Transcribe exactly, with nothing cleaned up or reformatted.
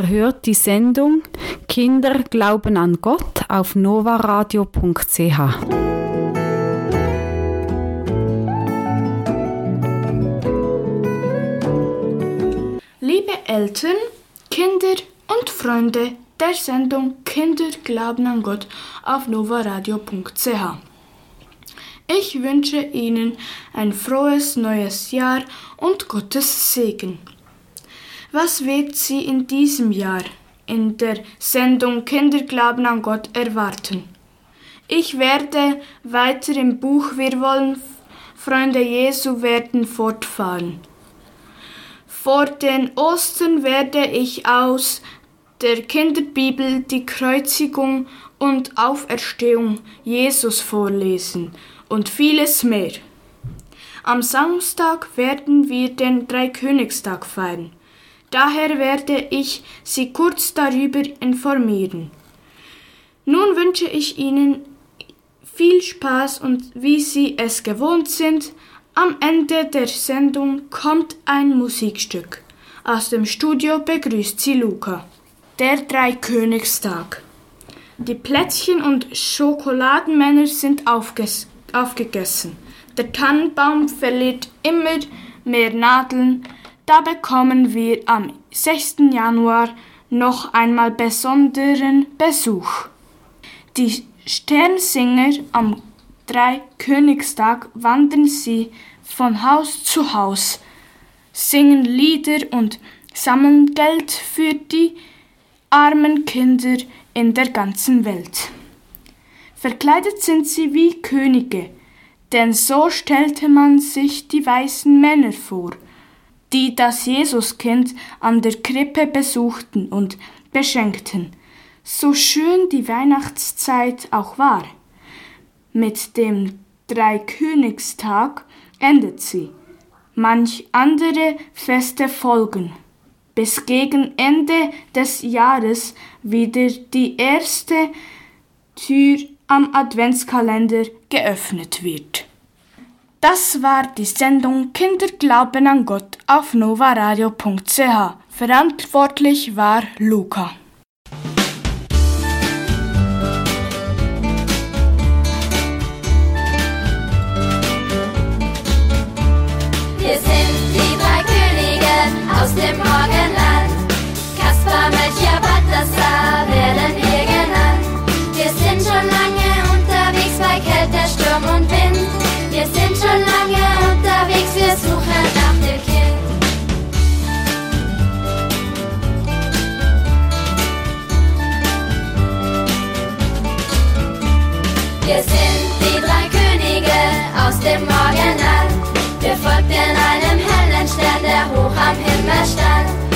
Ihr hört die Sendung Kinder glauben an Gott auf novaradio punkt c h. Liebe Eltern, Kinder und Freunde der Sendung Kinder glauben an Gott auf novaradio punkt c h. Ich wünsche Ihnen ein frohes neues Jahr und Gottes Segen. Was wird Sie in diesem Jahr in der Sendung Kinder glauben an Gott erwarten? Ich werde weiter im Buch Wir wollen Freunde Jesu werden fortfahren. Vor den Ostern werde ich aus der Kinderbibel die Kreuzigung und Auferstehung Jesus vorlesen und vieles mehr. Am Samstag werden wir den Dreikönigstag feiern. Daher werde ich Sie kurz darüber informieren. Nun wünsche ich Ihnen viel Spaß und wie Sie es gewohnt sind, am Ende der Sendung kommt ein Musikstück. Aus dem Studio begrüßt Sie Luca. Der Dreikönigstag. Die Plätzchen und Schokoladenmänner sind aufges- aufgegessen. Der Tannenbaum verliert immer mehr Nadeln. Da bekommen wir am sechsten Januar noch einmal besonderen Besuch. Die Sternsinger am Dreikönigstag wandern sie von Haus zu Haus, singen Lieder und sammeln Geld für die armen Kinder in der ganzen Welt. Verkleidet sind sie wie Könige, denn so stellte man sich die weißen Männer vor, die das Jesuskind an der Krippe besuchten und beschenkten, so schön die Weihnachtszeit auch war. Mit dem Dreikönigstag endet sie. Manch andere Feste folgen, bis gegen Ende des Jahres wieder die erste Tür am Adventskalender geöffnet wird. Das war die Sendung Kinder glauben an Gott auf novaradio punkt c h. Verantwortlich war Luca. Wir sind die drei Könige aus dem Morgenland. Kaspar, Melchior, Balthasar werden wir genannt. Wir sind schon lange unterwegs bei Kälte, Sturm und Wind. Wir sind schon lange unterwegs, wir suchen nach dem Kind. Wir sind die drei Könige aus dem Morgenland. Wir folgten einem hellen Stern, der hoch am Himmel stand.